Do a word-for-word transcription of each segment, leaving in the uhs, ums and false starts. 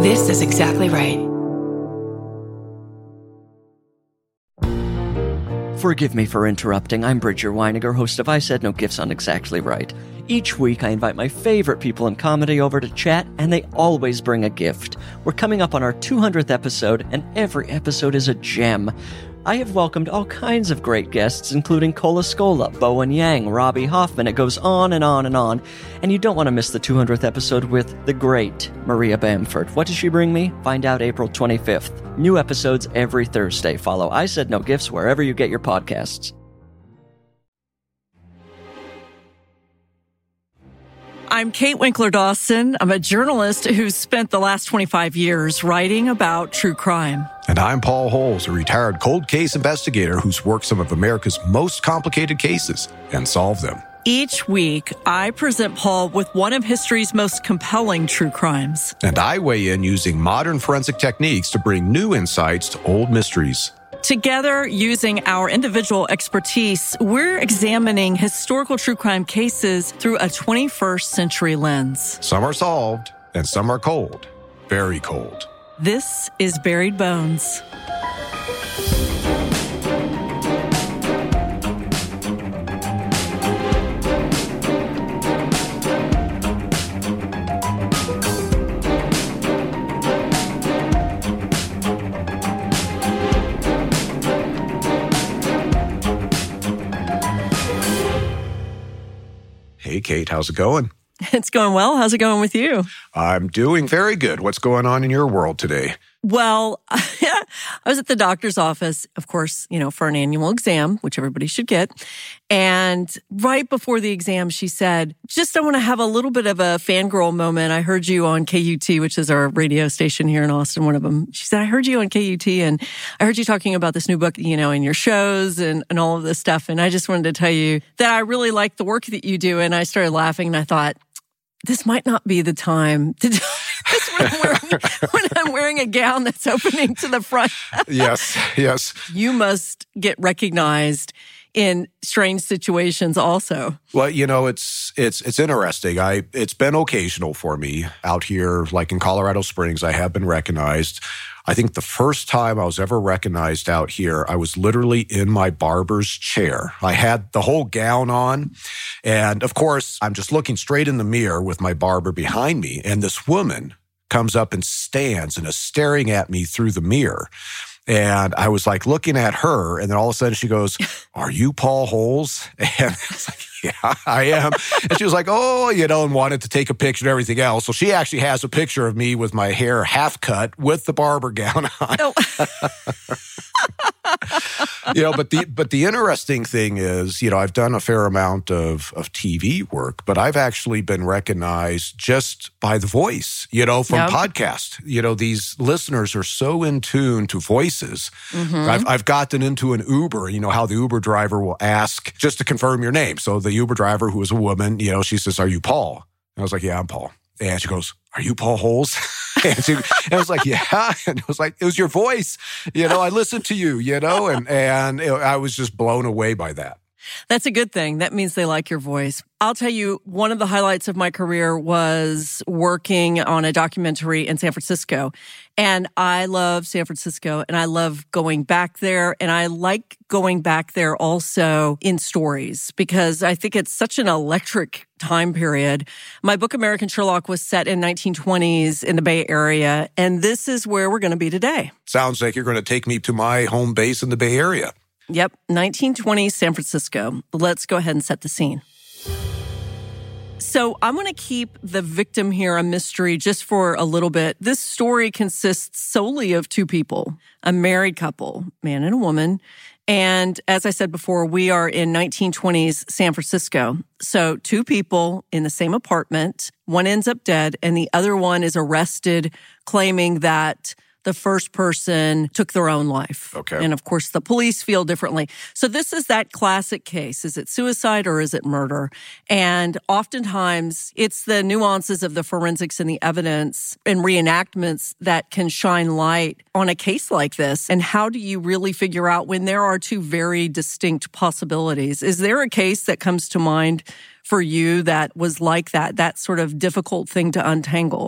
This is exactly right. Forgive me for interrupting. I'm Bridger Weiniger, host of I Said No Gifts on Exactly Right. Each week, I invite my favorite people in comedy over to chat, and they always bring a gift. We're coming up on our two hundredth episode, and every episode is a gem. I have welcomed all kinds of great guests, including Cola Scola, Bowen Yang, Robbie Hoffman. It goes on and on and on. And you don't want to miss the two hundredth episode with the great Maria Bamford. What does she bring me? Find out April twenty-fifth. New episodes every Thursday. Follow I Said No Gifts wherever you get your podcasts. I'm Kate Winkler-Dawson. I'm a journalist who's spent the last twenty-five years writing about true crime. And I'm Paul Holes, a retired cold case investigator who's worked some of America's most complicated cases and solved them. Each week, I present Paul with one of history's most compelling true crimes. And I weigh in using modern forensic techniques to bring new insights to old mysteries. Together, using our individual expertise, we're examining historical true crime cases through a twenty-first century lens. Some are solved, and some are cold. Very cold. This is Buried Bones. Hey, Kate, how's it going? It's going well. How's it going with you? I'm doing very good. What's going on in your world today? Well, I was at the doctor's office, of course, you know, for an annual exam, which everybody should get. And right before the exam, she said, just I want to have a little bit of a fangirl moment. I heard you on K U T, which is our radio station here in Austin, one of them. She said, I heard you on K U T and I heard you talking about this new book, you know, in your shows and, and all of this stuff. And I just wanted to tell you that I really like the work that you do. And I started laughing and I thought, this might not be the time to do this when I'm, wearing, when I'm wearing a gown that's opening to the front. Yes, yes. You must get recognized in strange situations also. Well, you know, it's it's it's interesting. I it's been occasional for me out here, like in Colorado Springs. I have been recognized. I think the first time I was ever recognized out here, I was literally in my barber's chair. I had the whole gown on. And of course, I'm just looking straight in the mirror with my barber behind me. And this woman comes up and stands and is staring at me through the mirror. And I was like looking at her, and then all of a sudden she goes, are you Paul Holes? And I was like, yeah, I am. And she was like, oh, you know, and wanted to take a picture and everything else. So she actually has a picture of me with my hair half cut with the barber gown on. Oh. You know, but the but the interesting thing is, you know, I've done a fair amount of, of T V work, but I've actually been recognized just by the voice, you know, from yep. podcasts. You know, these listeners are so in tune to voices. Mm-hmm. I've, I've gotten into an Uber, you know, how the Uber driver will ask just to confirm your name. So the Uber driver, who is a woman, you know, she says, are you Paul? And I was like, yeah, I'm Paul. And she goes, are you Paul Holes? And, she, and I was like, yeah. And it was like, it was your voice. You know, I listened to you, you know, and, and it, I was just blown away by that. That's a good thing. That means they like your voice. I'll tell you, one of the highlights of my career was working on a documentary in San Francisco. And I love San Francisco and I love going back there. And I like going back there also in stories because I think it's such an electric time period. My book, American Sherlock, was set in nineteen twenties in the Bay Area. And this is where we're going to be today. Sounds like you're going to take me to my home base in the Bay Area. Yep, nineteen twenties San Francisco. Let's go ahead and set the scene. So I'm going to keep the victim here a mystery just for a little bit. This story consists solely of two people, a married couple, man and a woman. And as I said before, we are in nineteen twenties San Francisco. So two people in the same apartment, one ends up dead and the other one is arrested claiming that the first person took their own life. Okay. And of course, the police feel differently. So this is that classic case. Is it suicide or is it murder? And oftentimes, it's the nuances of the forensics and the evidence and reenactments that can shine light on a case like this. And how do you really figure out when there are two very distinct possibilities? Is there a case that comes to mind for you that was like that, that sort of difficult thing to untangle?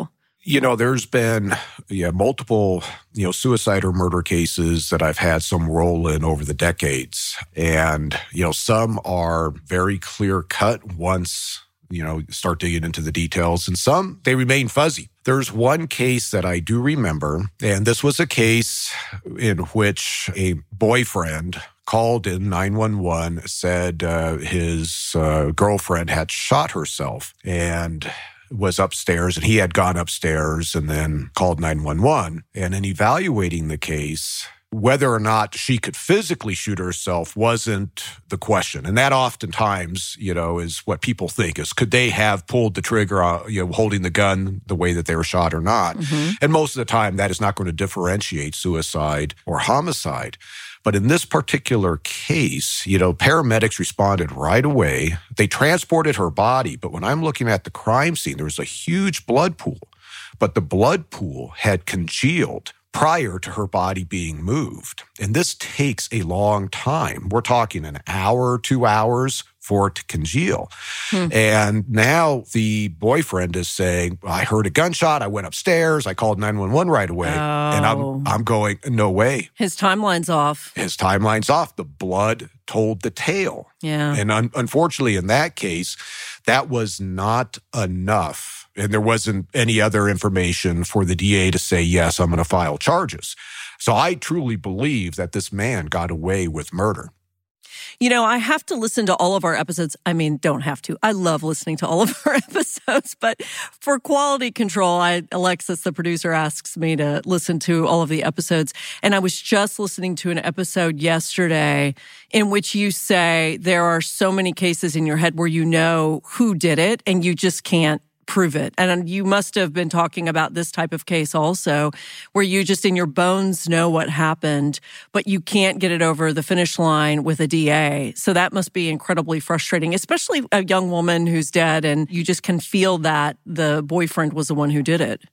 You know, there's been yeah, multiple, you know, suicide or murder cases that I've had some role in over the decades. And, you know, some are very clear cut once, you know, start digging into the details. And some, they remain fuzzy. There's one case that I do remember, and this was a case in which a boyfriend called in nine one one, said uh, his uh, girlfriend had shot herself and was upstairs, and he had gone upstairs and then called nine one one. And in evaluating the case, whether or not she could physically shoot herself wasn't the question. And that oftentimes, you know, is what people think is, could they have pulled the trigger, uh, you know, holding the gun the way that they were shot or not? Mm-hmm. And most of the time, that is not going to differentiate suicide or homicide. But in this particular case, you know, paramedics responded right away. They transported her body. But when I'm looking at the crime scene, there was a huge blood pool. But the blood pool had congealed prior to her body being moved. And this takes a long time. We're talking an hour, two hours for it to congeal. Hmm. And now the boyfriend is saying, I heard a gunshot. I went upstairs. I called nine one one right away. Oh. And I'm I'm going, no way. His timeline's off. His timeline's off. The blood told the tale. Yeah. And un- unfortunately, in that case, that was not enough. And there wasn't any other information for the D A to say, yes, I'm going to file charges. So I truly believe that this man got away with murder. You know, I have to listen to all of our episodes. I mean, don't have to. I love listening to all of our episodes. But for quality control, I, Alexis, the producer, asks me to listen to all of the episodes. And I was just listening to an episode yesterday in which you say there are so many cases in your head where you know who did it and you just can't prove it. And you must have been talking about this type of case also, where you just in your bones know what happened, but you can't get it over the finish line with a D A. So that must be incredibly frustrating, especially a young woman who's dead and you just can feel that the boyfriend was the one who did it.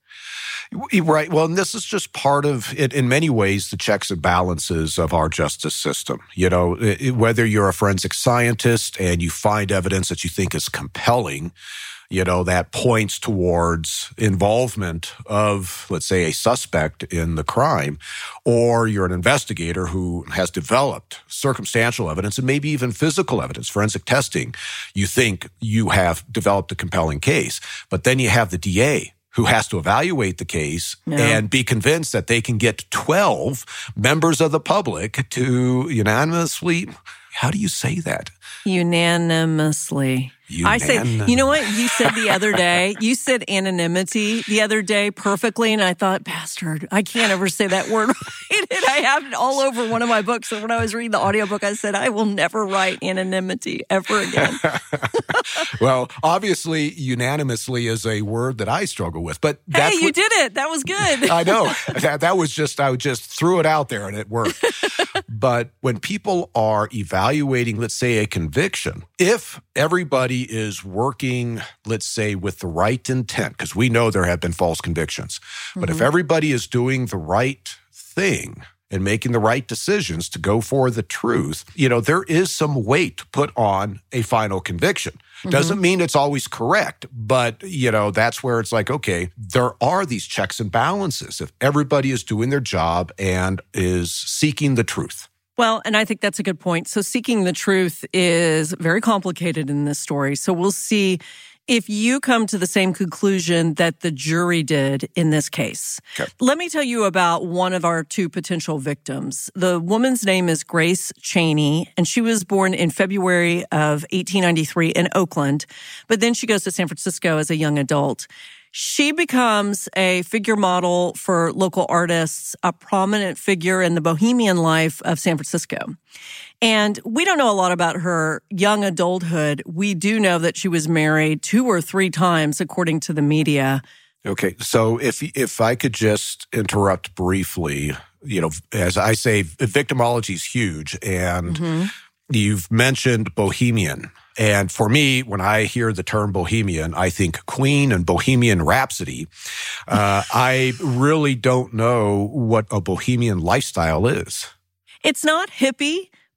Right. Well, and this is just part of it, in many ways, the checks and balances of our justice system. You know, it, whether you're a forensic scientist and you find evidence that you think is compelling, you know, that points towards involvement of, let's say, a suspect in the crime, or you're an investigator who has developed circumstantial evidence and maybe even physical evidence, forensic testing, you think you have developed a compelling case. But then you have the D A who has to evaluate the case yeah. and be convinced that they can get twelve members of the public to unanimously, how do you say that? Unanimously. I say, you know what you said the other day? You said anonymity the other day perfectly, and I thought, bastard, I can't ever say that word right. And I have it all over one of my books. And when I was reading the audiobook, I said, I will never write anonymity ever again. Well, obviously, unanimously is a word that I struggle with. But that's hey, you what, did it. That was good. I know. That, that was just, I just threw it out there and it worked. But when people are evaluating, let's say, a conviction, if everybody is working, let's say, with the right intent, because we know there have been false convictions, mm-hmm. but if everybody is doing the right thing and making the right decisions to go for the truth, you know, there is some weight to put on a final conviction. Mm-hmm. Doesn't mean it's always correct, but, you know, that's where it's like, okay, there are these checks and balances. If everybody is doing their job and is seeking the truth. Well, and I think that's a good point. So seeking the truth is very complicated in this story. So we'll see if you come to the same conclusion that the jury did in this case. Okay. Let me tell you about one of our two potential victims. The woman's name is Grace Chaney, and she was born in February of eighteen ninety-three in Oakland, but then she goes to San Francisco as a young adult. She becomes a figure model for local artists, a prominent figure in the bohemian life of San Francisco. And we don't know a lot about her young adulthood. We do know that she was married two or three times, according to the media. Okay, so if if I could just interrupt briefly, you know, as I say, victimology is huge, and mm-hmm. you've mentioned bohemian. And for me, when I hear the term bohemian, I think Queen and Bohemian Rhapsody. Uh, I really don't know what a bohemian lifestyle is. It's not hippie,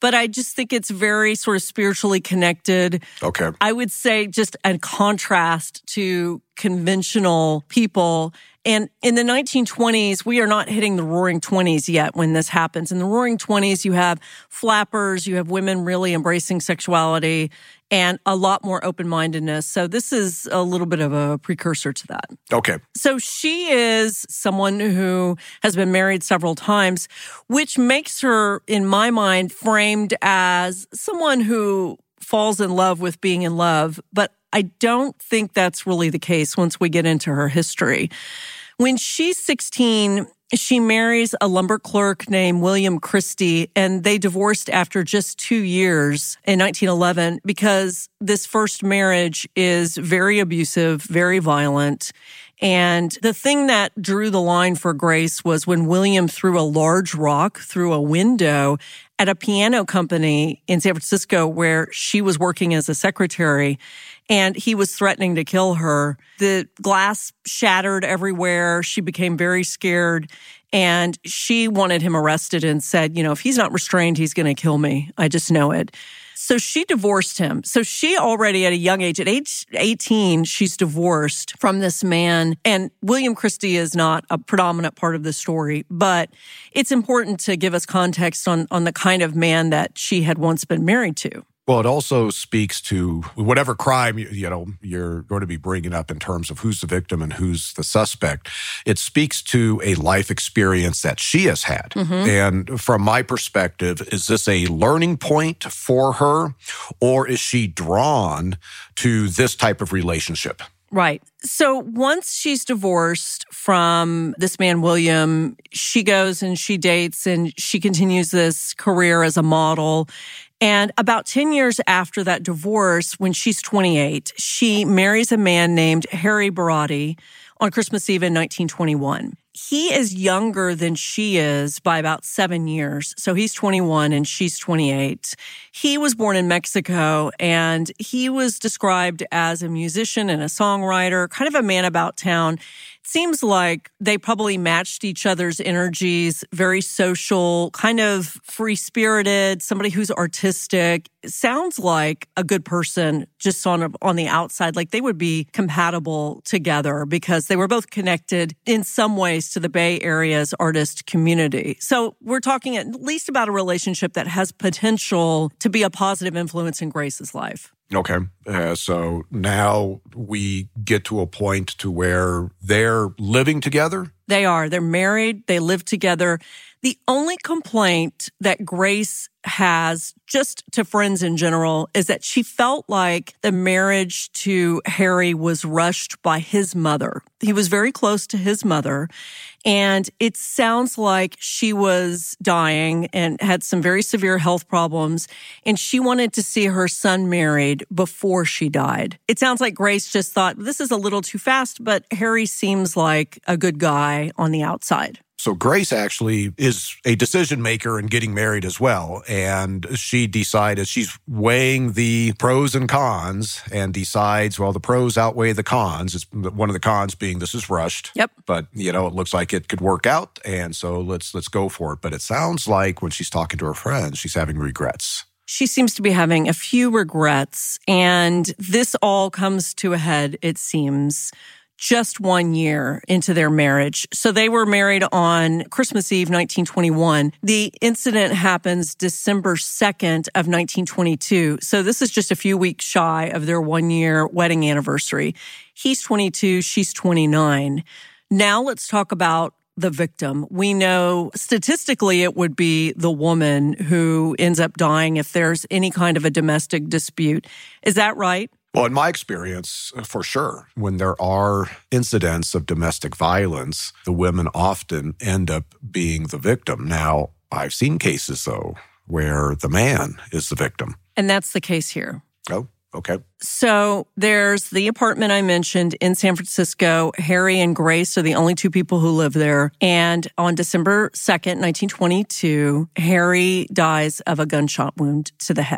but I just think it's very sort of spiritually connected. Okay. I would say just a contrast to conventional people. And in the nineteen twenties, we are not hitting the roaring twenties yet when this happens. In the roaring twenties, you have flappers, you have women really embracing sexuality, and a lot more open-mindedness. So this is a little bit of a precursor to that. Okay. So she is someone who has been married several times, which makes her, in my mind, framed as someone who falls in love with being in love. But I don't think that's really the case once we get into her history. When she's sixteen, she marries a lumber clerk named William Christie, and they divorced after just two years in nineteen eleven because this first marriage is very abusive, very violent. And the thing that drew the line for Grace was when William threw a large rock through a window at a piano company in San Francisco where she was working as a secretary, and he was threatening to kill her. The glass shattered everywhere. She became very scared, and she wanted him arrested and said, you know, if he's not restrained, he's going to kill me. I just know it. So she divorced him. So she already at a young age, at age eighteen, she's divorced from this man. And William Christie is not a predominant part of the story, but it's important to give us context on, on the kind of man that she had once been married to. Well, it also speaks to whatever crime, you know, you're going to be bringing up in terms of who's the victim and who's the suspect. It speaks to a life experience that she has had. Mm-hmm. And from my perspective, is this a learning point for her, or is she drawn to this type of relationship? Right. So once she's divorced from this man, William, she goes and she dates and she continues this career as a model. And about ten years after that divorce, when she's twenty-eight, she marries a man named Harry Barotti on Christmas Eve in nineteen twenty-one. He is younger than she is by about seven years. So he's twenty-one and she's twenty-eight. He was born in Mexico, and he was described as a musician and a songwriter, kind of a man about town. It seems like they probably matched each other's energies, very social, kind of free-spirited, somebody who's artistic. It sounds like a good person just on, a, on the outside, like they would be compatible together because they were both connected in some ways to the Bay Area's artist community. So we're talking at least about a relationship that has potential to be a positive influence in Grace's life. Okay. Uh, so now we get to a point to where they're living together? They are. They're married. They live together. The only complaint that Grace has, just to friends in general, is that she felt like the marriage to Harry was rushed by his mother. He was very close to his mother, and it sounds like she was dying and had some very severe health problems, and she wanted to see her son married before she died. It sounds like Grace just thought, this is a little too fast, but Harry seems like a good guy on the outside. So Grace actually is a decision maker in getting married as well. And she decided, she's weighing the pros and cons and decides, well, the pros outweigh the cons. It's one of the cons being this is rushed. Yep. But, you know, it looks like it could work out. And so let's let's go for it. But it sounds like when she's talking to her friends, she's having regrets. She seems to be having a few regrets. And this all comes to a head, it seems, just one year into their marriage. So they were married on Christmas Eve, nineteen twenty-one. The incident happens December second of nineteen twenty-two. So this is just a few weeks shy of their one-year wedding anniversary. He's twenty-two, she's twenty-nine. Now let's talk about the victim. We know statistically it would be the woman who ends up dying if there's any kind of a domestic dispute. Is that right? Well, in my experience, for sure, when there are incidents of domestic violence, the women often end up being the victim. Now, I've seen cases, though, where the man is the victim. And that's the case here. Oh, okay. So there's the apartment I mentioned in San Francisco. Harry and Grace are the only two people who live there. And on December second, nineteen twenty-two, Harry dies of a gunshot wound to the head.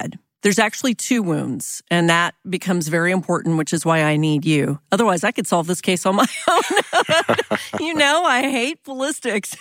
There's actually two wounds, and that becomes very important, which is why I need you. Otherwise, I could solve this case on my own. You know, I hate ballistics.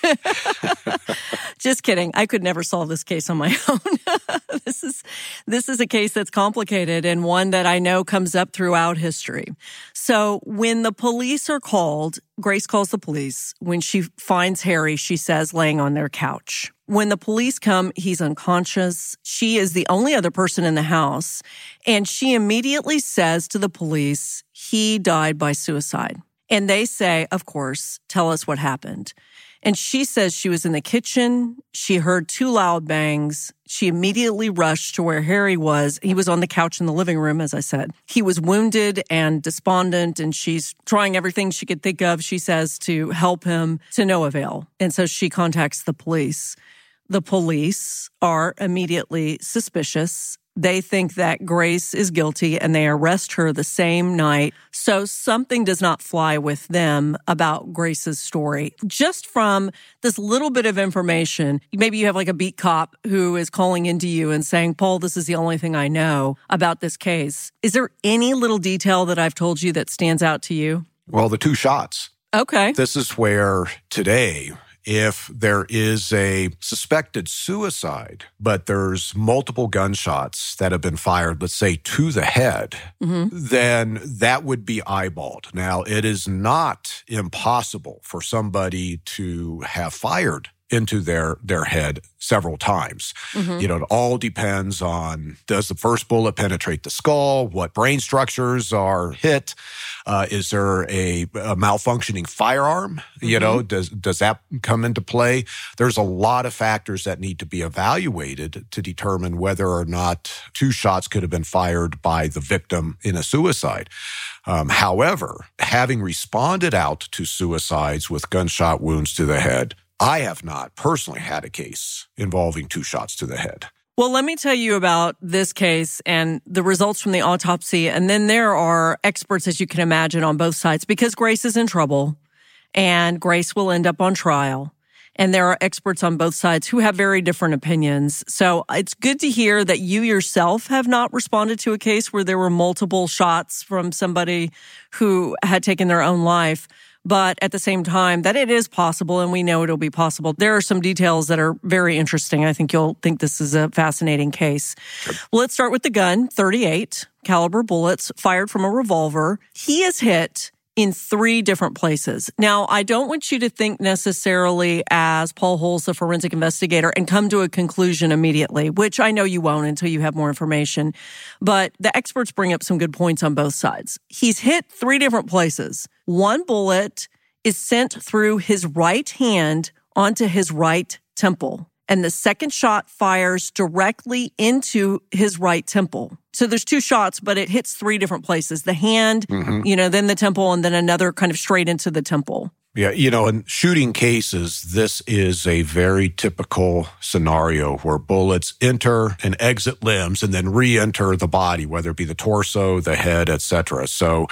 Just kidding. I could never solve this case on my own. This is this is a case that's complicated and one that I know comes up throughout history. So when the police are called, Grace calls the police. When she finds Harry, she says, laying on their couch. When the police come, he's unconscious. She is the only other person in the house. And she immediately says to the police, he died by suicide. And they say, of course, tell us what happened. And she says she was in the kitchen. She heard two loud bangs. She immediately rushed to where Harry was. He was on the couch in the living room, as I said. He was wounded and despondent, and she's trying everything she could think of, she says, to help him, to no avail. And so she contacts the police. The police are immediately suspicious. They think that Grace is guilty and they arrest her the same night. So something does not fly with them about Grace's story. Just from this little bit of information, maybe you have like a beat cop who is calling into you and saying, Paul, this is the only thing I know about this case. Is there any little detail that I've told you that stands out to you? Well, the two shots. Okay. This is where today, if there is a suspected suicide, but there's multiple gunshots that have been fired, let's say to the head, mm-hmm. then that would be eyeballed. Now, it is not impossible for somebody to have fired into their, their head several times. Mm-hmm. You know, it all depends on, does the first bullet penetrate the skull? What brain structures are hit? Uh, is there a, a malfunctioning firearm? Mm-hmm. You know, does does that come into play? There's a lot of factors that need to be evaluated to determine whether or not two shots could have been fired by the victim in a suicide. Um, however, having responded out to suicides with gunshot wounds to the head, I have not personally had a case involving two shots to the head. Well, let me tell you about this case and the results from the autopsy. And then there are experts, as you can imagine, on both sides because Grace is in trouble and Grace will end up on trial. And there are experts on both sides who have very different opinions. So it's good to hear that you yourself have not responded to a case where there were multiple shots from somebody who had taken their own life. But at the same time, that it is possible, and we know it'll be possible. There are some details that are very interesting. I think you'll think this is a fascinating case. Well, let's start with the gun, thirty-eight caliber bullets fired from a revolver. He is hit in three different places. Now, I don't want you to think necessarily as Paul Holes, the forensic investigator, and come to a conclusion immediately, which I know you won't until you have more information. But the experts bring up some good points on both sides. He's hit three different places. One bullet is sent through his right hand onto his right temple, and the second shot fires directly into his right temple. So there's two shots, but it hits three different places. The hand, mm-hmm. you know, then the temple, and then another kind of straight into the temple. Yeah, you know, in shooting cases, this is a very typical scenario where bullets enter and exit limbs and then re-enter the body, whether it be the torso, the head, et cetera. So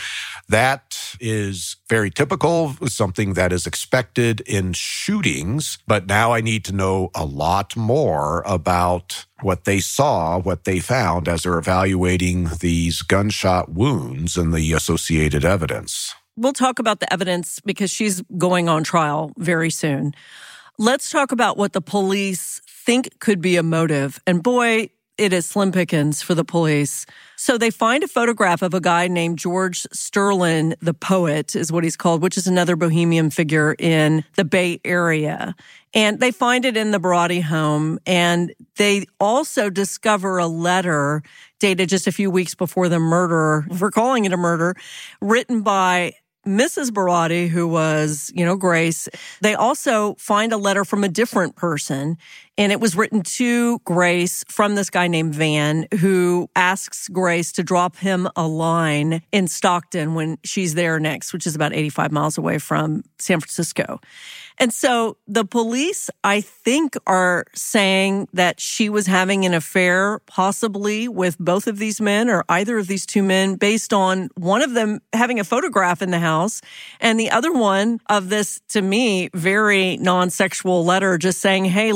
that is very typical, something that is expected in shootings. But now I need to know a lot more about what they saw, what they found as they're evaluating these gunshot wounds and the associated evidence. We'll talk about the evidence because she's going on trial very soon. Let's talk about what the police think could be a motive. And boy, it is slim pickings for the police. So they find a photograph of a guy named George Sterling, the poet is what he's called, which is another bohemian figure in the Bay Area. And they find it in the Barotti home. And they also discover a letter dated just a few weeks before the murder, if we're calling it a murder, written by Missus Barotti, who was, you know, Grace. They also find a letter from a different person, and it was written to Grace from this guy named Van, who asks Grace to drop him a line in Stockton when she's there next, which is about eighty-five miles away from San Francisco. And so the police, I think, are saying that she was having an affair possibly with both of these men or either of these two men based on one of them having a photograph in the house and the other one of this, to me, very non-sexual letter just saying, hey, look me up.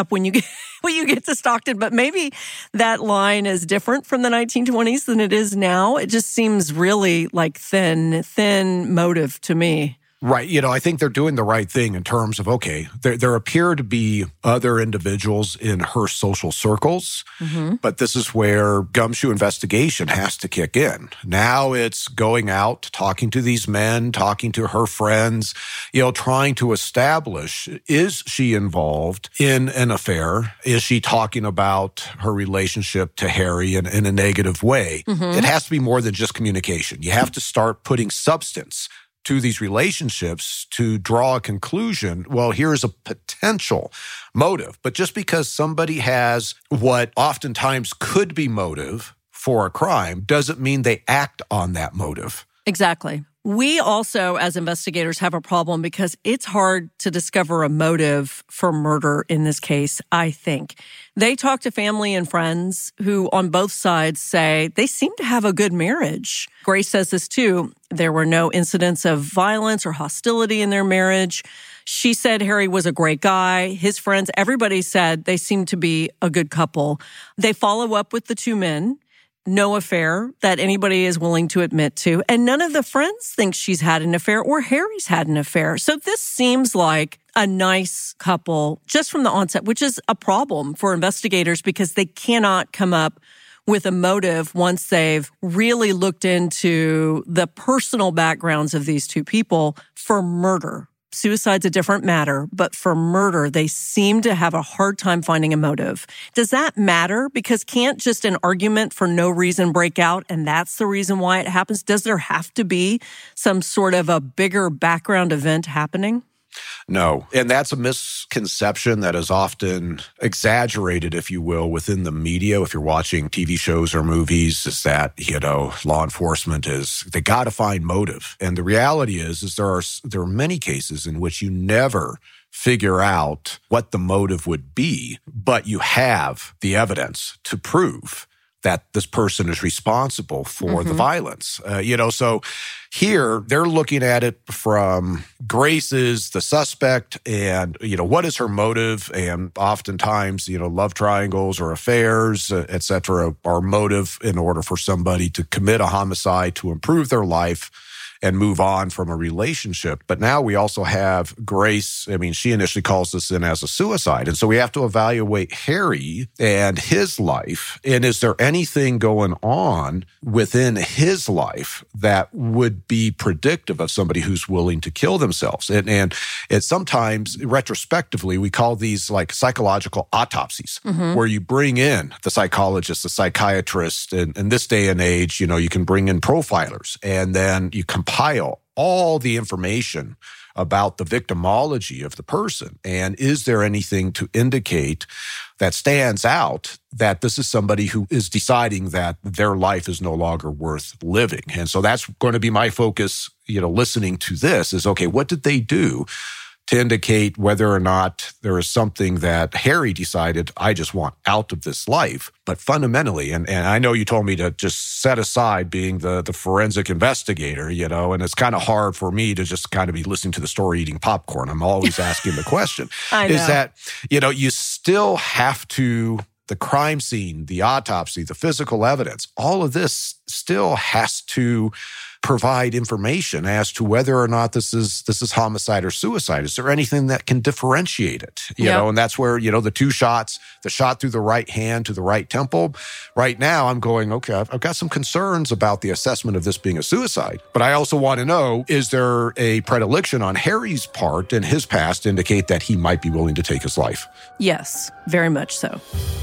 up when you get when you get to Stockton. But maybe that line is different from the nineteen twenties than it is now. It just seems really like thin, thin motive to me. Right. You know, I think they're doing the right thing in terms of, okay, there, there appear to be other individuals in her social circles, mm-hmm. but this is where gumshoe investigation has to kick in. Now it's going out, talking to these men, talking to her friends, you know, trying to establish, is she involved in an affair? Is she talking about her relationship to Harry in, in a negative way? Mm-hmm. It has to be more than just communication. You have to start putting substance to these relationships to draw a conclusion. Well, here's a potential motive. But just because somebody has what oftentimes could be motive for a crime doesn't mean they act on that motive. Exactly. We also, as investigators, have a problem because it's hard to discover a motive for murder in this case, I think. They talk to family and friends who, on both sides, say they seem to have a good marriage. Grace says this too. There were no incidents of violence or hostility in their marriage. She said Harry was a great guy. His friends, everybody said they seemed to be a good couple. They follow up with the two men. No affair that anybody is willing to admit to. And none of the friends think she's had an affair or Harry's had an affair. So this seems like a nice couple just from the onset, which is a problem for investigators because they cannot come up with a motive once they've really looked into the personal backgrounds of these two people for murder. Suicide's a different matter, but for murder, they seem to have a hard time finding a motive. Does that matter? Because can't just an argument for no reason break out, and that's the reason why it happens? Does there have to be some sort of a bigger background event happening? No. And that's a misconception that is often exaggerated, if you will, within the media. If you're watching T V shows or movies, is that, you know, law enforcement is, they got to find motive. And the reality is, is there are, there are many cases in which you never figure out what the motive would be, but you have the evidence to prove that this person is responsible for mm-hmm. the violence. Uh, you know, so here they're looking at it from Grace is the suspect and, you know, what is her motive? And oftentimes, you know, love triangles or affairs, uh, et cetera, are motive in order for somebody to commit a homicide to improve their life and move on from a relationship. But now we also have Grace. I mean, she initially calls this in as a suicide. And so we have to evaluate Harry and his life. And is there anything going on within his life that would be predictive of somebody who's willing to kill themselves? And, and it's sometimes, retrospectively, we call these like psychological autopsies, mm-hmm. where you bring in the psychologist, the psychiatrist. And in this day and age, you know, you can bring in profilers and then you compile all the information about the victimology of the person. And is there anything to indicate that stands out that this is somebody who is deciding that their life is no longer worth living? And so that's going to be my focus, you know, listening to this is, okay, what did they do to indicate whether or not there is something that Harry decided, I just want out of this life. But fundamentally, and, and I know you told me to just set aside being the, the forensic investigator, you know, and it's kind of hard for me to just kind of be listening to the story eating popcorn. I'm always asking the question, I know. Is that, you know, you still have to, the crime scene, the autopsy, the physical evidence, all of this still has to provide information as to whether or not this is this is homicide or suicide. Is there anything that can differentiate it? You yep. know, and that's where, you know, the two shots, the shot through the right hand to the right temple. Right now, I'm going, okay, I've, I've got some concerns about the assessment of this being a suicide. But I also want to know, is there a predilection on Harry's part and his past to indicate that he might be willing to take his life? Yes, very much so.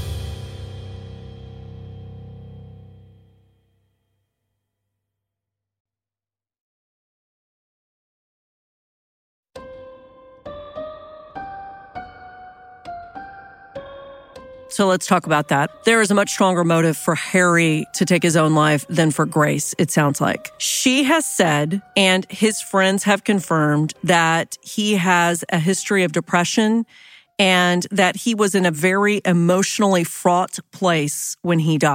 So let's talk about that. There is a much stronger motive for Harry to take his own life than for Grace, it sounds like. She has said, and his friends have confirmed, that he has a history of depression and that he was in a very emotionally fraught place when he died.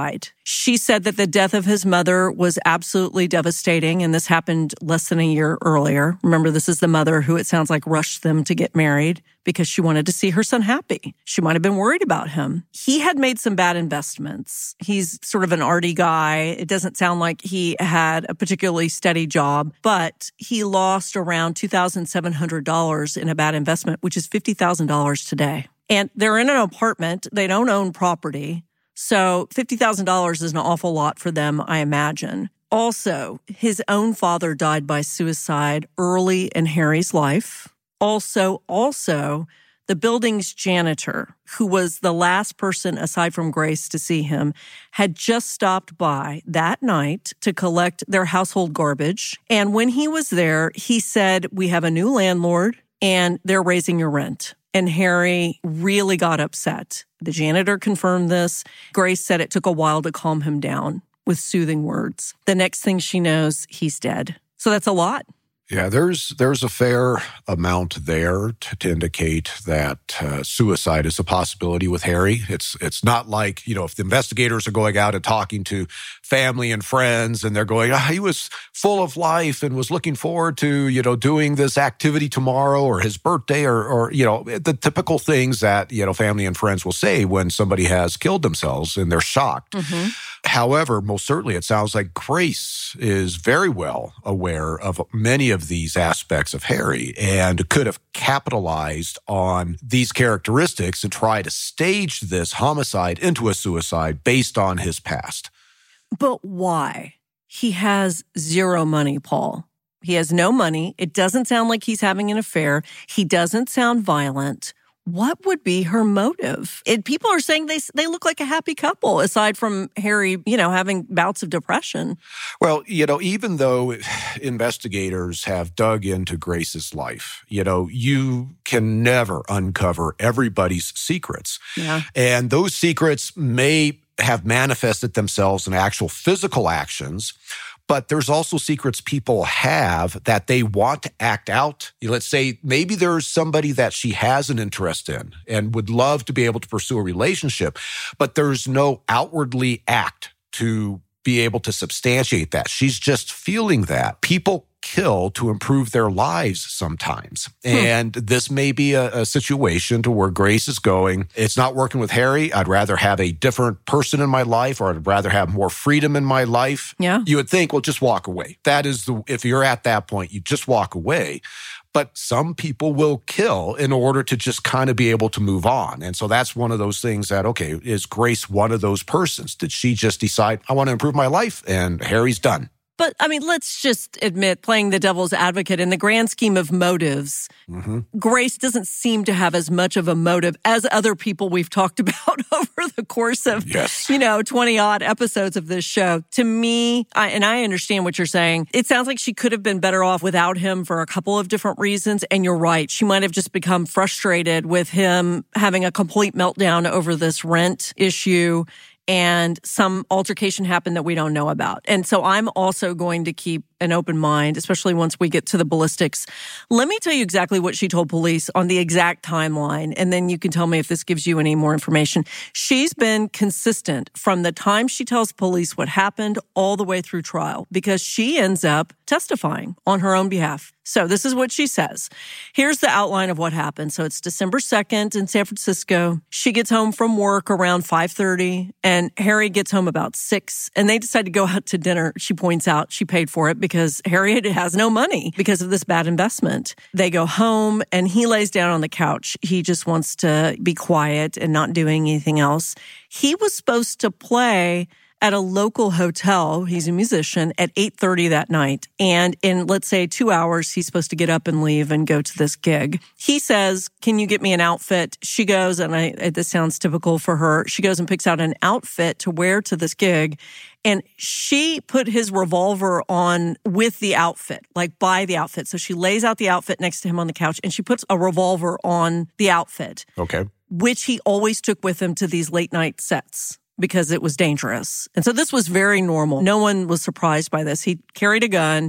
She said that the death of his mother was absolutely devastating, and this happened less than a year earlier. Remember, this is the mother who, it sounds like, rushed them to get married because she wanted to see her son happy. She might have been worried about him. He had made some bad investments. He's sort of an arty guy. It doesn't sound like he had a particularly steady job, but he lost around two thousand seven hundred dollars in a bad investment, which is fifty thousand dollars today. And they're in an apartment. They don't own property. So fifty thousand dollars is an awful lot for them, I imagine. Also, his own father died by suicide early in Harry's life. Also, also, the building's janitor, who was the last person aside from Grace to see him, had just stopped by that night to collect their household garbage. And when he was there, he said, "We have a new landlord and they're raising your rent." And Harry really got upset. The janitor confirmed this. Grace said it took a while to calm him down with soothing words. The next thing she knows, he's dead. So that's a lot. Yeah, there's there's a fair amount there to, to indicate that uh, suicide is a possibility with Harry. It's it's not like, you know, if the investigators are going out and talking to family and friends and they're going, oh, he was full of life and was looking forward to, you know, doing this activity tomorrow or his birthday or, or you know, the typical things that, you know, family and friends will say when somebody has killed themselves and they're shocked. Mm-hmm. However, most certainly it sounds like Grace is very well aware of many of these aspects of Harry and could have capitalized on these characteristics and try to stage this homicide into a suicide based on his past. But why? He has zero money, Paul. He has no money. It doesn't sound like he's having an affair. He doesn't sound violent. What would be her motive? It, people are saying they they look like a happy couple, aside from Harry, you know, having bouts of depression. Well, you know, even though investigators have dug into Grace's life, you know, you can never uncover everybody's secrets. Yeah. And those secrets may have manifested themselves in actual physical actions, but there's also secrets people have that they want to act out. Let's say maybe there's somebody that she has an interest in and would love to be able to pursue a relationship, but there's no outwardly act to be able to substantiate that. She's just feeling that. People kill to improve their lives sometimes. Hmm. And this may be a, a situation to where Grace is going, it's not working with Harry. I'd rather have a different person in my life, or I'd rather have more freedom in my life. Yeah. You would think, well, just walk away. That is the, if you're at that point, you just walk away. But some people will kill in order to just kind of be able to move on. And so that's one of those things that, okay, is Grace one of those persons? Did she just decide, I want to improve my life, and Harry's done? But, I mean, let's just admit, playing the devil's advocate, in the grand scheme of motives, mm-hmm. Grace doesn't seem to have as much of a motive as other people we've talked about over the course of, yes. you know, twenty-odd episodes of this show. To me, I, and I understand what you're saying, it sounds like she could have been better off without him for a couple of different reasons. And you're right. She might have just become frustrated with him having a complete meltdown over this rent issue, and some altercation happened that we don't know about. And so I'm also going to keep an open mind, especially once we get to the ballistics. Let me tell you exactly what she told police on the exact timeline, and then you can tell me if this gives you any more information. She's been consistent from the time she tells police what happened all the way through trial, because she ends up testifying on her own behalf. So this is what she says. Here's the outline of what happened. So it's December second in San Francisco. She gets home from work around five thirty, and Harry gets home about six, and they decide to go out to dinner. She points out she paid for it because Harry has no money because of this bad investment. They go home, and he lays down on the couch. He just wants to be quiet and not doing anything else. He was supposed to play at a local hotel. He's a musician at eight thirty that night. And in, let's say, two hours, he's supposed to get up and leave and go to this gig. He says, can you get me an outfit? She goes, and I, this sounds typical for her, she goes and picks out an outfit to wear to this gig. And she put his revolver on with the outfit, like by the outfit. So she lays out the outfit next to him on the couch, and she puts a revolver on the outfit. Okay. Which he always took with him to these late night sets, because it was dangerous. And so this was very normal. No one was surprised by this. He carried a gun.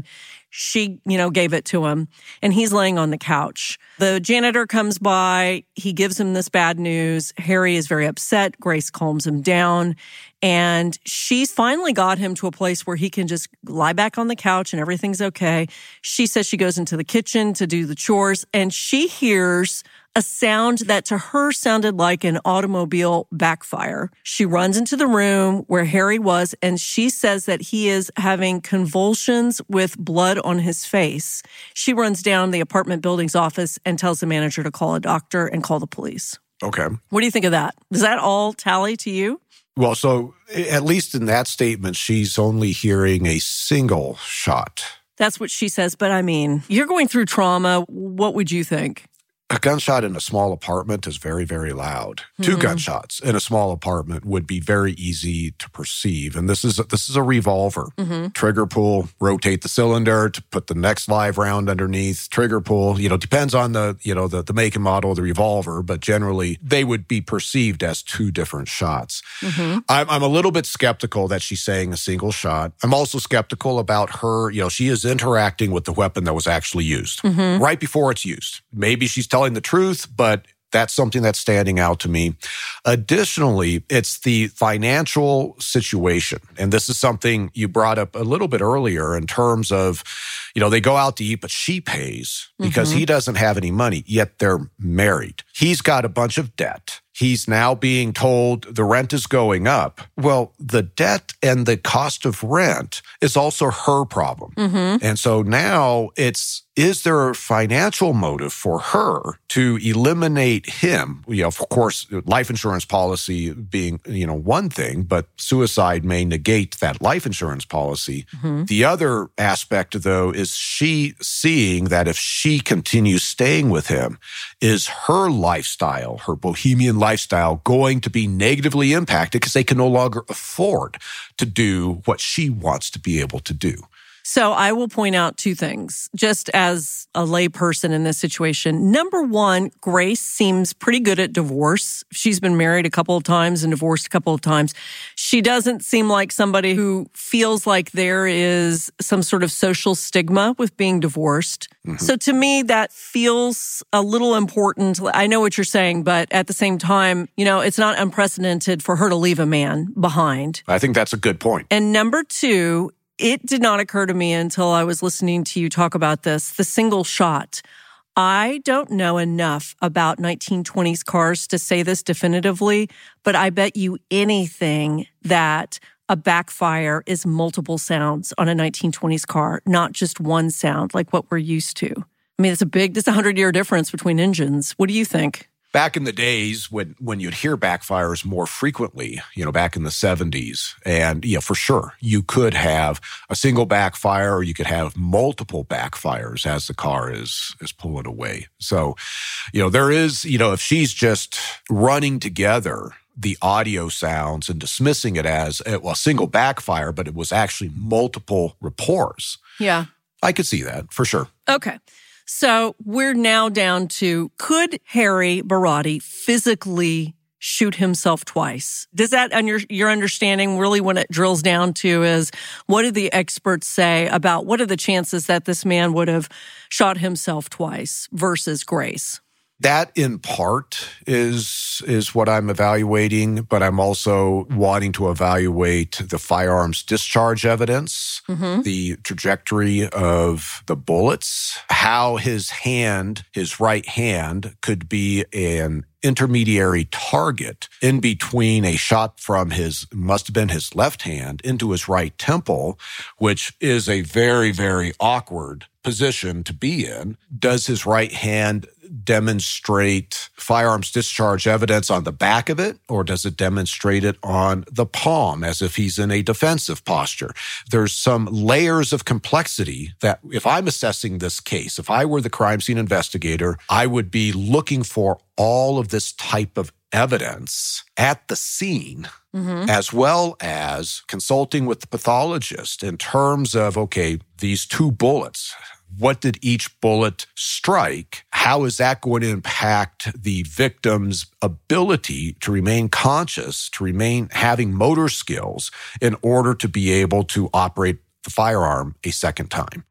She, you know, gave it to him, and he's laying on the couch. The janitor comes by. He gives him this bad news. Harry is very upset. Grace calms him down, and she's finally got him to a place where he can just lie back on the couch and everything's okay. She says she goes into the kitchen to do the chores, and she hears a sound that to her sounded like an automobile backfire. She runs into the room where Harry was, and she says that he is having convulsions with blood on his face. She runs down the apartment building's office and tells the manager to call a doctor and call the police. Okay. What do you think of that? Does that all tally to you? Well, so at least in that statement, she's only hearing a single shot. That's what she says. But I mean, you're going through trauma. What would you think? A gunshot in a small apartment is very, very loud. Mm-hmm. Two gunshots in a small apartment would be very easy to perceive. And this is a, this is a revolver. Mm-hmm. Trigger pull, rotate the cylinder to put the next live round underneath. Trigger pull, you know, depends on the, you know, the, the make and model of the revolver, but generally they would be perceived as two different shots. Mm-hmm. I'm, I'm a little bit skeptical that she's saying a single shot. I'm also skeptical about her, you know, she is interacting with the weapon that was actually used mm-hmm. right before it's used. Maybe she's telling the truth, but that's something that's standing out to me. Additionally, it's the financial situation. And this is something you brought up a little bit earlier in terms of, you know, they go out to eat, but she pays because mm-hmm. he doesn't have any money, yet they're married. He's got a bunch of debt. He's now being told the rent is going up. Well, the debt and the cost of rent is also her problem. Mm-hmm. And so now it's, is there a financial motive for her to eliminate him? You know, of course, life insurance policy being, you know, one thing, but suicide may negate that life insurance policy. Mm-hmm. The other aspect, though, is she seeing that if she continues staying with him, is her lifestyle, her bohemian lifestyle, going to be negatively impacted because they can no longer afford to do what she wants to be able to do. So I will point out two things, just as a layperson in this situation. Number one, Grace seems pretty good at divorce. She's been married a couple of times and divorced a couple of times. She doesn't seem like somebody who feels like there is some sort of social stigma with being divorced. Mm-hmm. So to me, that feels a little important. I know what you're saying, but at the same time, you know, it's not unprecedented for her to leave a man behind. I think that's a good point. And number two, it did not occur to me until I was listening to you talk about this, the single shot. I don't know enough about nineteen twenties cars to say this definitively, but I bet you anything that a backfire is multiple sounds on a nineteen twenties car, not just one sound like what we're used to. I mean, it's a big, it's a hundred-year difference between engines. What do you think? Back in the days when, when you'd hear backfires more frequently, you know, back in the seventies, and, yeah, for sure, you could have a single backfire or you could have multiple backfires as the car is, is pulling away. So, you know, there is, you know, if she's just running together the audio sounds and dismissing it as, well, a single backfire, but it was actually multiple reports. Yeah. I could see that, for sure. Okay. So we're now down to, could Harry Baraty physically shoot himself twice? Does that, on your, your understanding, really when it drills down to is, what do the experts say about what are the chances that this man would have shot himself twice versus Grace? That in part is is what I'm evaluating, but I'm also wanting to evaluate the firearms discharge evidence, mm-hmm. the trajectory of the bullets, how his hand, his right hand, could be an intermediary target in between a shot from his, must have been his left hand, into his right temple, which is a very, very awkward position to be in. Does his right hand demonstrate firearms discharge evidence on the back of it, or does it demonstrate it on the palm as if he's in a defensive posture? There's some layers of complexity that if I'm assessing this case, if I were the crime scene investigator, I would be looking for all of this type of evidence at the scene, mm-hmm. as well as consulting with the pathologist in terms of, okay, these two bullets, what did each bullet strike? How is that going to impact the victim's ability to remain conscious, to remain having motor skills in order to be able to operate the firearm a second time?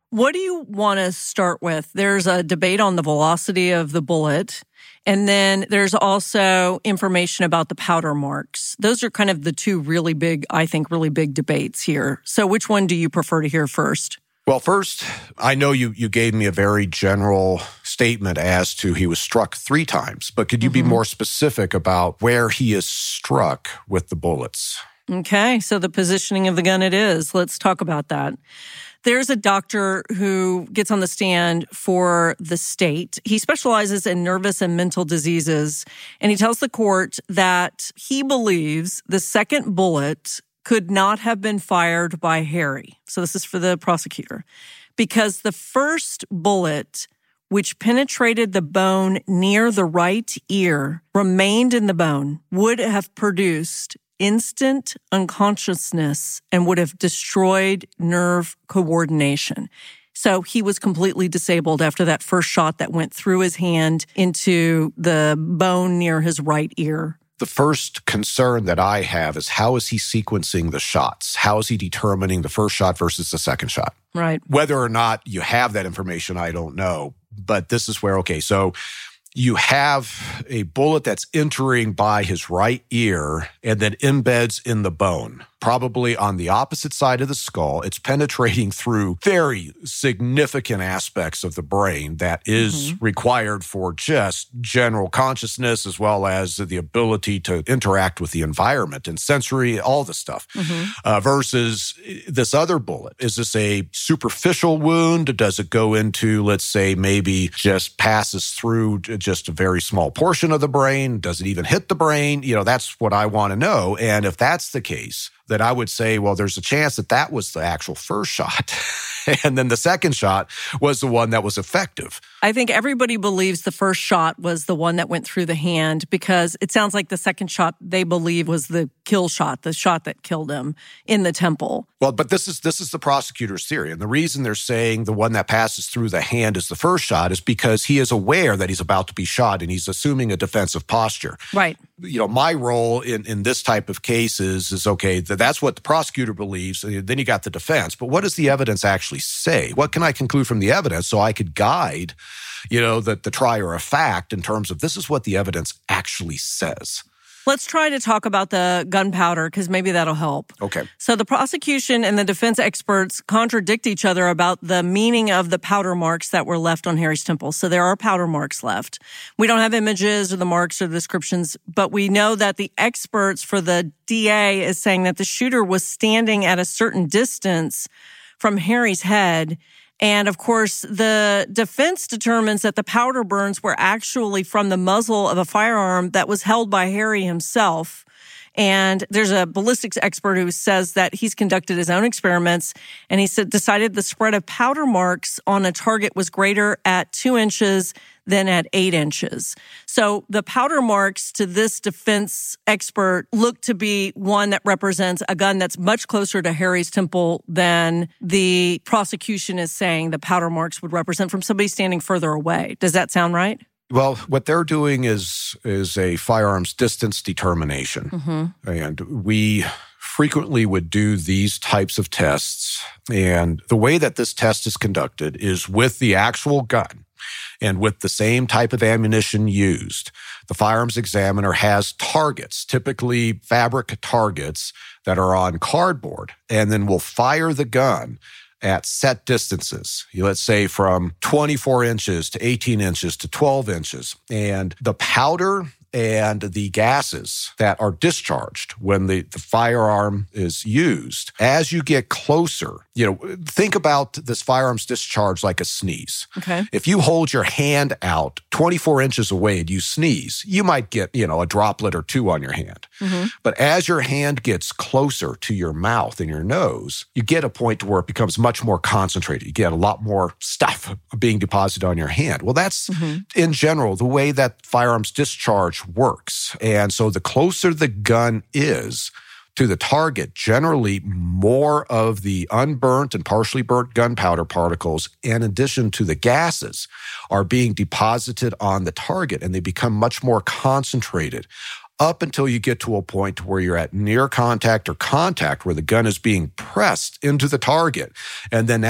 What do you want to start with? There's a debate on the velocity of the bullet, and then there's also information about the powder marks. Those are kind of the two really big, I think, really big debates here. So which one do you prefer to hear first? Well, first, I know you you gave me a very general statement as to he was struck three times, but could you mm-hmm. be more specific about where he is struck with the bullets? Okay, so the positioning of the gun it is. Let's talk about that. There's a doctor who gets on the stand for the state. He specializes in nervous and mental diseases, and he tells the court that he believes the second bullet could not have been fired by Harry. So this is for the prosecutor. Because the first bullet, which penetrated the bone near the right ear, remained in the bone, would have produced instant unconsciousness and would have destroyed nerve coordination. So he was completely disabled after that first shot that went through his hand into the bone near his right ear. The first concern that I have is how is he sequencing the shots? How is he determining the first shot versus the second shot? Right. Whether or not you have that information, I don't know. But this is where, okay, so you have a bullet that's entering by his right ear and then embeds in the bone, probably on the opposite side of the skull. It's penetrating through very significant aspects of the brain that is mm-hmm. required for just general consciousness as well as the ability to interact with the environment and sensory, all the stuff, mm-hmm. uh, versus this other bullet. Is this a superficial wound? Does it go into, let's say, maybe just passes through just a very small portion of the brain? Does it even hit the brain? You know, that's what I want to know. And if that's the case, that I would say, well, there's a chance that that was the actual first shot. And then the second shot was the one that was effective. I think everybody believes the first shot was the one that went through the hand because it sounds like the second shot they believe was the kill shot, the shot that killed him in the temple. Well, but this is this is the prosecutor's theory. And the reason they're saying the one that passes through the hand is the first shot is because he is aware that he's about to be shot and he's assuming a defensive posture. Right. You know, my role in, in this type of cases is, okay, that's what the prosecutor believes. Then you got the defense. But what does the evidence actually say? What can I conclude from the evidence so I could guide, you know, the, the trier of fact in terms of this is what the evidence actually says? Let's try to talk about the gunpowder because maybe that'll help. Okay. So the prosecution and the defense experts contradict each other about the meaning of the powder marks that were left on Harry's temple. So there are powder marks left. We don't have images or the marks or the descriptions, but we know that the experts for the D A is saying that the shooter was standing at a certain distance from Harry's head. And of course, the defense determines that the powder burns were actually from the muzzle of a firearm that was held by Harry himself. And there's a ballistics expert who says that he's conducted his own experiments and he said decided the spread of powder marks on a target was greater at two inches than at eight inches. So the powder marks to this defense expert look to be one that represents a gun that's much closer to Harry's temple than the prosecution is saying the powder marks would represent from somebody standing further away. Does that sound right? Well, what they're doing is is a firearms distance determination. Mm-hmm. And we frequently would do these types of tests. And the way that this test is conducted is with the actual gun and with the same type of ammunition used. The firearms examiner has targets, typically fabric targets that are on cardboard, and then will fire the gun at set distances. Let's say from twenty-four inches to eighteen inches to twelve inches. And the powder and the gases that are discharged when the, the firearm is used, as you get closer, you know, think about this firearm's discharge like a sneeze. Okay. If you hold your hand out twenty-four inches away and you sneeze, you might get, you know, a droplet or two on your hand. Mm-hmm. But as your hand gets closer to your mouth and your nose, you get a point where it becomes much more concentrated. You get a lot more stuff being deposited on your hand. Well, that's, mm-hmm. in general, the way that firearms discharge works. And so the closer the gun is to the target, generally more of the unburnt and partially burnt gunpowder particles, in addition to the gases, are being deposited on the target, and they become much more concentrated up until you get to a point where you're at near contact or contact where the gun is being pressed into the target. And then now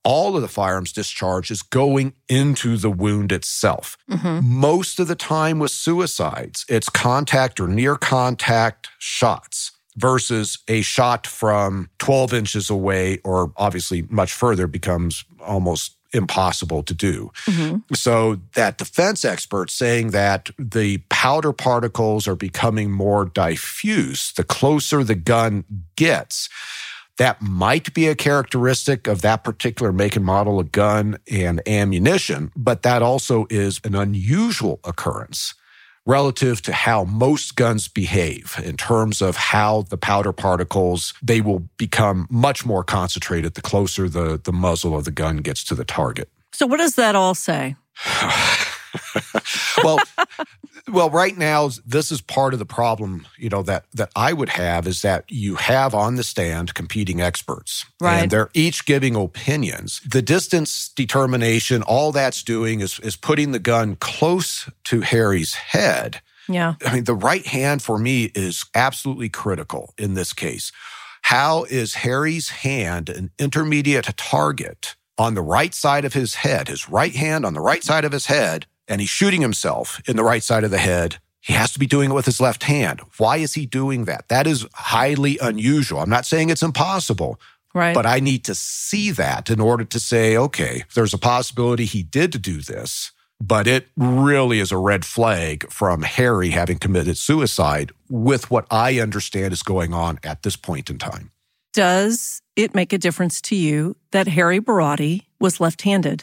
all of the firearms discharge is going into the wound itself. Mm-hmm. Most of the time with suicides, it's contact or near contact shots versus a shot from twelve inches away, or obviously much further, becomes almost impossible to do. Mm-hmm. So that defense expert saying that the powder particles are becoming more diffuse the closer the gun gets, that might be a characteristic of that particular make and model of gun and ammunition, but that also is an unusual occurrence relative to how most guns behave in terms of how the powder particles, they will become much more concentrated the closer the, the muzzle of the gun gets to the target. So what does that all say? well, well, right now, this is part of the problem, you know, that, that I would have is that you have on the stand competing experts. Right. And they're each giving opinions. The distance determination, all that's doing is, is putting the gun close to Harry's head. Yeah. I mean, the right hand for me is absolutely critical in this case. How is Harry's hand an intermediate target on the right side of his head, his right hand on the right side of his head, and he's shooting himself in the right side of the head? He has to be doing it with his left hand. Why is he doing that? That is highly unusual. I'm not saying it's impossible, right? But I need to see that in order to say, okay, there's a possibility he did do this, but it really is a red flag from Harry having committed suicide with what I understand is going on at this point in time. Does it make a difference to you that Harry Baraty was left-handed?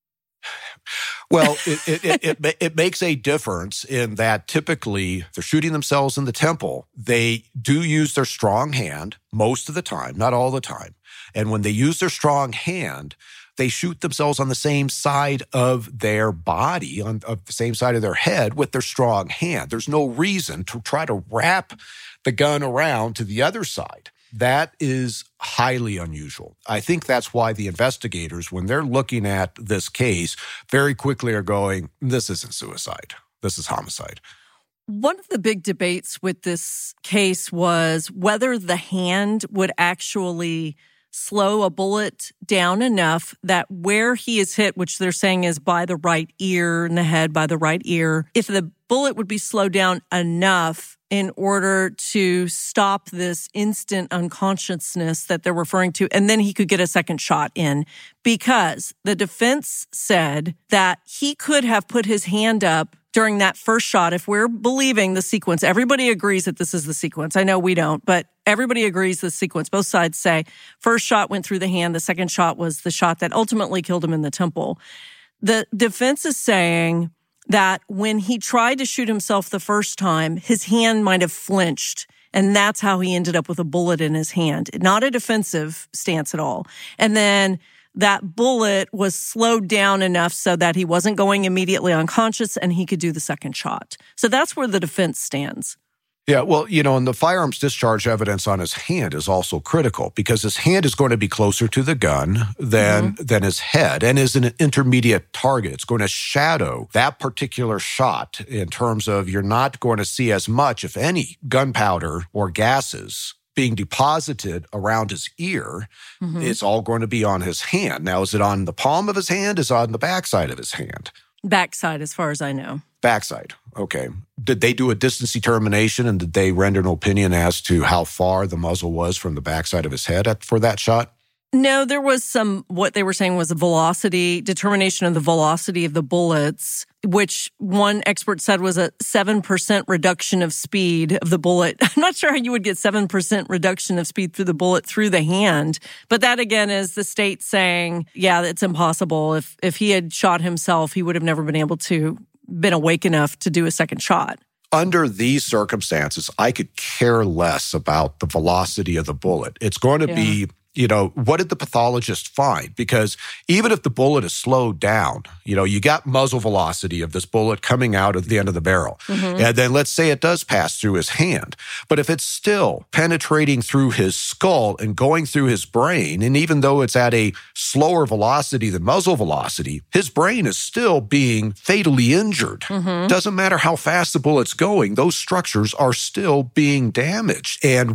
Well, it, it, it, it, it makes a difference in that typically they're shooting themselves in the temple. They do use their strong hand most of the time, not all the time. And when they use their strong hand, they shoot themselves on the same side of their body, on, on the same side of their head with their strong hand. There's no reason to try to wrap the gun around to the other side. That is highly unusual. I think that's why the investigators, when they're looking at this case, very quickly are going, this isn't suicide. This is homicide. One of the big debates with this case was whether the hand would actually slow a bullet down enough that where he is hit, which they're saying is by the right ear, in the head by the right ear, if the bullet would be slowed down enough in order to stop this instant unconsciousness that they're referring to, and then he could get a second shot in, because the defense said that he could have put his hand up during that first shot. If we're believing the sequence, everybody agrees that this is the sequence. I know we don't, but everybody agrees the sequence. Both sides say first shot went through the hand. The second shot was the shot that ultimately killed him in the temple. The defense is saying that when he tried to shoot himself the first time, his hand might have flinched, and that's how he ended up with a bullet in his hand. Not a defensive stance at all. And then that bullet was slowed down enough so that he wasn't going immediately unconscious and he could do the second shot. So that's where the defense stands. Yeah, well, you know, and the firearms discharge evidence on his hand is also critical because his hand is going to be closer to the gun than, mm-hmm. than his head and is an intermediate target. It's going to shadow that particular shot in terms of you're not going to see as much, if any, gunpowder or gases being deposited around his ear. Mm-hmm. It's all going to be on his hand. Now, is it on the palm of his hand? Is it on the backside of his hand? Backside, as far as I know. Backside. Okay. Did they do a distance determination and did they render an opinion as to how far the muzzle was from the backside of his head at, for that shot? No, there was some, what they were saying was a velocity, determination of the velocity of the bullets, which one expert said was a seven percent reduction of speed of the bullet. I'm not sure how you would get seven percent reduction of speed through the bullet through the hand. But that, again, is the state saying, yeah, it's impossible. If if he had shot himself, he would have never been able to, been awake enough to do a second shot. Under these circumstances, I could care less about the velocity of the bullet. It's going to yeah. be, you know, what did the pathologist find? Because even if the bullet is slowed down, you know, you got muzzle velocity of this bullet coming out of the end of the barrel. Mm-hmm. And then let's say it does pass through his hand. But if it's still penetrating through his skull and going through his brain, and even though it's at a slower velocity than muzzle velocity, his brain is still being fatally injured. Mm-hmm. Doesn't matter how fast the bullet's going, those structures are still being damaged. And with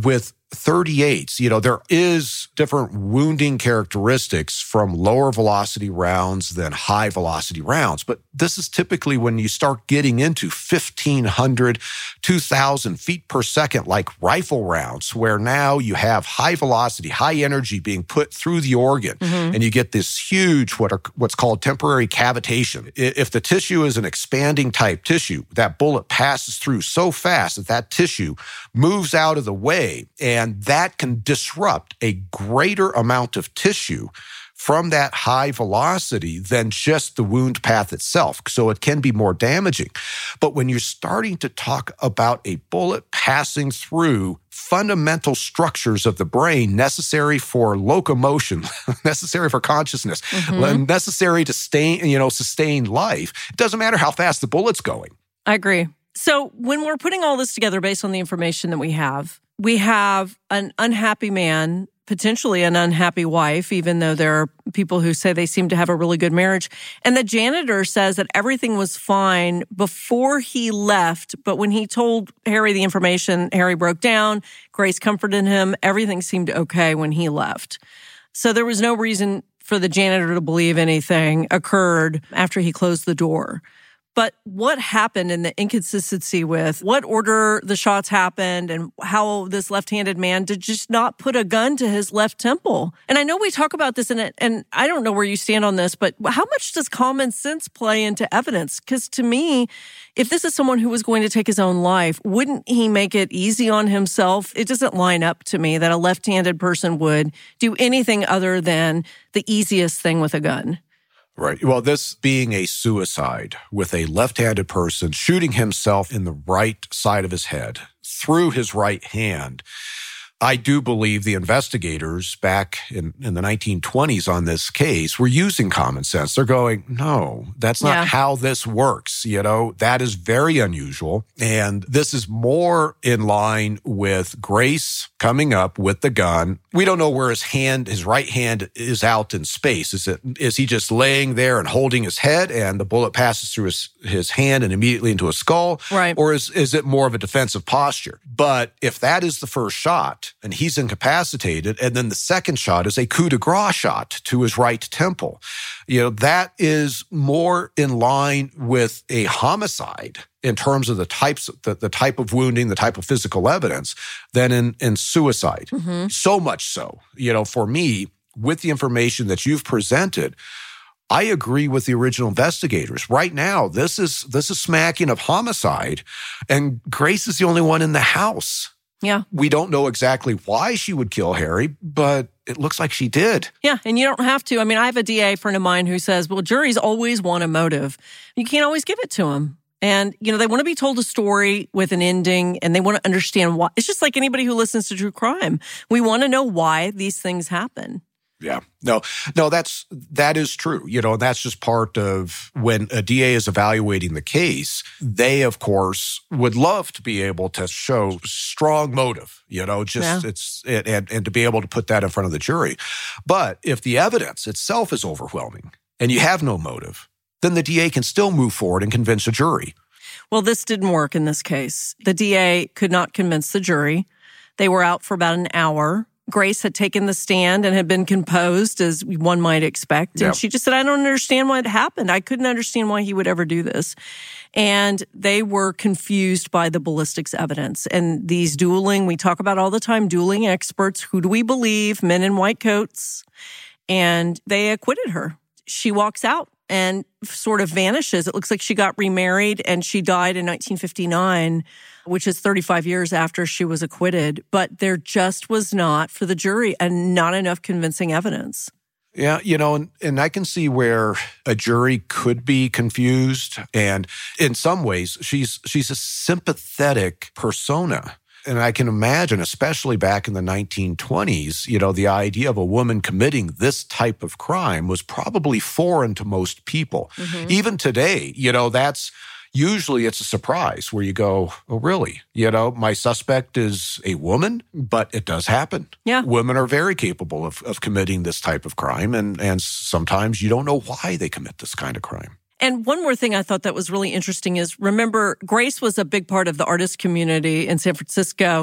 thirty-eights. You know, there is different wounding characteristics from lower velocity rounds than high velocity rounds. But this is typically when you start getting into fifteen hundred, two thousand feet per second, like rifle rounds, where now you have high velocity, high energy being put through the organ, mm-hmm. and you get this huge, what are, what's called temporary cavitation. If the tissue is an expanding type tissue, that bullet passes through so fast that that tissue moves out of the way, and that can disrupt a greater amount of tissue from that high velocity than just the wound path itself. So it can be more damaging. But when you're starting to talk about a bullet passing through fundamental structures of the brain necessary for locomotion, necessary for consciousness, mm-hmm. necessary to stay, you know, sustain life, it doesn't matter how fast the bullet's going. I agree. So when we're putting all this together based on the information that we have, we have an unhappy man, potentially an unhappy wife, even though there are people who say they seem to have a really good marriage. And the janitor says that everything was fine before he left, but when he told Harry the information, Harry broke down, Grace comforted him, everything seemed okay when he left. So there was no reason for the janitor to believe anything occurred after he closed the door. But what happened in the inconsistency with what order the shots happened and how this left-handed man did just not put a gun to his left temple? And I know we talk about this in it, and I don't know where you stand on this, but how much does common sense play into evidence? Because to me, if this is someone who was going to take his own life, wouldn't he make it easy on himself? It doesn't line up to me that a left-handed person would do anything other than the easiest thing with a gun. Right. Well, this being a suicide with a left-handed person shooting himself in the right side of his head through his right hand, I do believe the investigators back in, in the nineteen twenties on this case were using common sense. They're going, no, that's not yeah. how this works. You know, that is very unusual. And this is more in line with Grace coming up with the gun. We don't know where his hand, his right hand is out in space. Is it, is he just laying there and holding his head and the bullet passes through his, his hand and immediately into a skull? Right. Or is, is it more of a defensive posture? But if that is the first shot, and he's incapacitated, and then the second shot is a coup de grace shot to his right temple. You know, that is more in line with a homicide in terms of the types, the, the type of wounding, the type of physical evidence, than in, in suicide. Mm-hmm. So much so, you know, for me, with the information that you've presented, I agree with the original investigators. Right now, this is this is smacking of homicide, and Grace is the only one in the house. Yeah. We don't know exactly why she would kill Harry, but it looks like she did. Yeah, and you don't have to. I mean, I have a D A friend of mine who says, well, juries always want a motive. You can't always give it to them. And, you know, they want to be told a story with an ending, and they want to understand why. It's just like anybody who listens to true crime. We want to know why these things happen. Yeah, no, no, that's, that is true. You know, and that's just part of when a D A is evaluating the case, they, of course, would love to be able to show strong motive, you know, just, yeah. it's, and, and to be able to put that in front of the jury. But if the evidence itself is overwhelming and you have no motive, then the D A can still move forward and convince a jury. Well, this didn't work in this case. The D A could not convince the jury. They were out for about an hour. Grace had taken the stand and had been composed, as one might expect. And yep. she just said, I don't understand why it happened. I couldn't understand why he would ever do this. And they were confused by the ballistics evidence. And these dueling, we talk about all the time, dueling experts. Who do we believe? Men in white coats. And they acquitted her. She walks out and sort of vanishes. It looks like she got remarried and she died in nineteen fifty-nine, which is thirty-five years after she was acquitted. But there just was not, for the jury, and not enough convincing evidence. Yeah, you know, and, and I can see where a jury could be confused. And in some ways, she's she's a sympathetic persona. And I can imagine, especially back in the nineteen twenties, you know, the idea of a woman committing this type of crime was probably foreign to most people. Mm-hmm. Even today, you know, that's usually it's a surprise where you go, oh, really? You know, my suspect is a woman, but it does happen. Yeah. Women are very capable of, of committing this type of crime. And, and sometimes you don't know why they commit this kind of crime. And one more thing I thought that was really interesting is, remember, Grace was a big part of the artist community in San Francisco.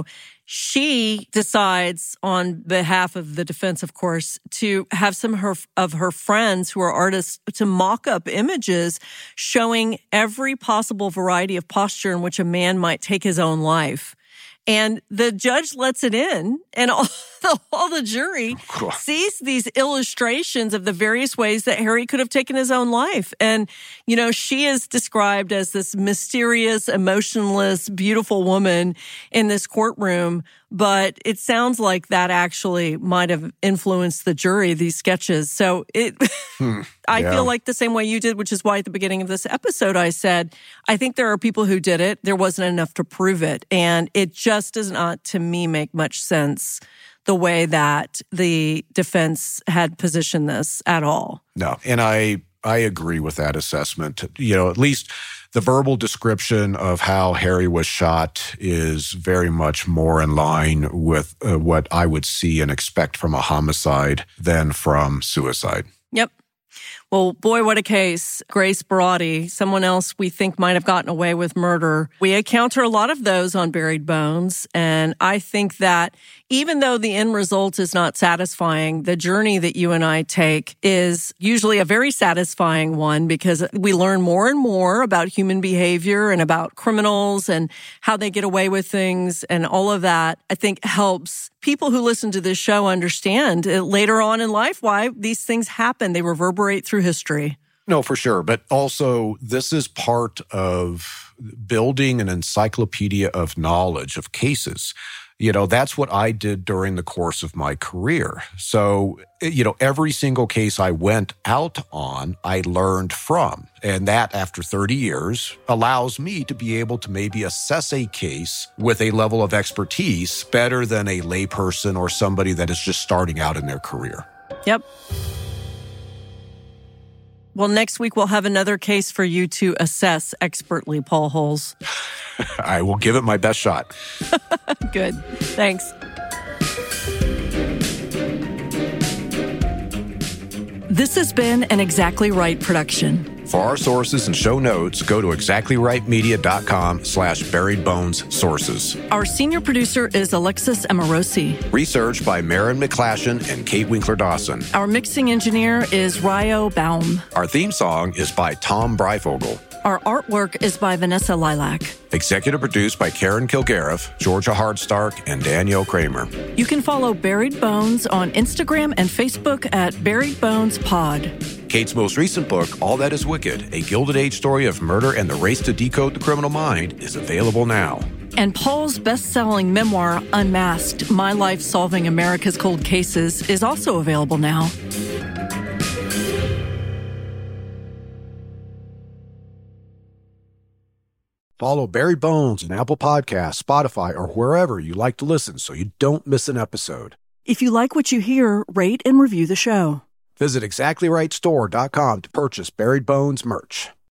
she decides on behalf of the defense, of course, to have some of her, of her friends who are artists to mock up images showing every possible variety of posture in which a man might take his own life. And the judge lets it in, and all the, all the jury sees these illustrations of the various ways that Harry could have taken his own life. And, you know, she is described as this mysterious, emotionless, beautiful woman in this courtroom. But it sounds like that actually might have influenced the jury, these sketches. So it, hmm, I yeah. feel like the same way you did, which is why at the beginning of this episode, I said, I think there are people who did it. There wasn't enough to prove it. And it just does not, to me, make much sense the way that the defense had positioned this at all. No. And I, I agree with that assessment. You know, at least the verbal description of how Harry was shot is very much more in line with uh, what I would see and expect from a homicide than from suicide. Yep. Well, boy, what a case. Grace Barati, someone else we think might have gotten away with murder. We encounter a lot of those on Buried Bones, and I think that even though the end result is not satisfying, the journey that you and I take is usually a very satisfying one because we learn more and more about human behavior and about criminals and how they get away with things, and all of that, I think, helps people who listen to this show understand later on in life why these things happen. They reverberate through history. No, for sure. But also, this is part of building an encyclopedia of knowledge of cases. You know, that's what I did during the course of my career. So, you know, every single case I went out on, I learned from. And that, after thirty years, allows me to be able to maybe assess a case with a level of expertise better than a layperson or somebody that is just starting out in their career. Yep. Well, next week we'll have another case for you to assess expertly, Paul Holes. I will give it my best shot. Good. Thanks. This has been an Exactly Right production. For our sources and show notes, go to exactlyrightmedia.com slash buried bones sources. Our senior producer is Alexis Amorosi. Research by Maren McClashen and Kate Winkler-Dawson. Our mixing engineer is Ryo Baum. Our theme song is by Tom Breifogel. Our artwork is by Vanessa Lilac. Executive produced by Karen Kilgariff, Georgia Hardstark, and Danielle Kramer. You can follow Buried Bones on Instagram and Facebook at Buried Bones Pod. Kate's most recent book, All That Is Wicked, A Gilded Age Story of Murder and the Race to Decode the Criminal Mind, is available now. And Paul's best-selling memoir, Unmasked, My Life Solving America's Cold Cases, is also available now. Follow Buried Bones on Apple Podcasts, Spotify, or wherever you like to listen so you don't miss an episode. If you like what you hear, rate and review the show. Visit exactly right store dot com to purchase Buried Bones merch.